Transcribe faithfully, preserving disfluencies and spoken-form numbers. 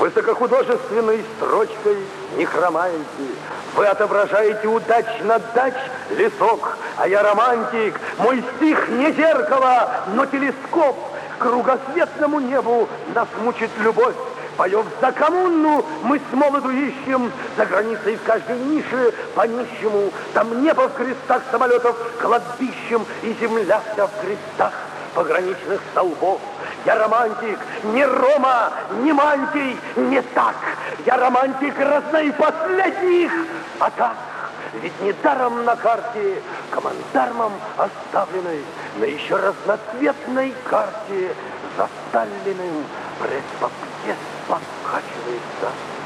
Высокохудожественной строчкой не хромаете. Вы отображаете удачно дач лесок, а я романтик. Мой стих не зеркало, но телескоп. К кругосветному небу нас мучит любовь. Поем за коммуну, мы с молоду ищем, за границей в каждой нише по нищему. Там небо в крестах самолетов кладбищем, и земля вся в крестах пограничных столбов. Я романтик, не Рома, не Мантий, не так. Я романтик разной последних атак. Ведь недаром на карте командармом оставленной, на еще разноцветной карте за Сталиным пресс-папье покачивается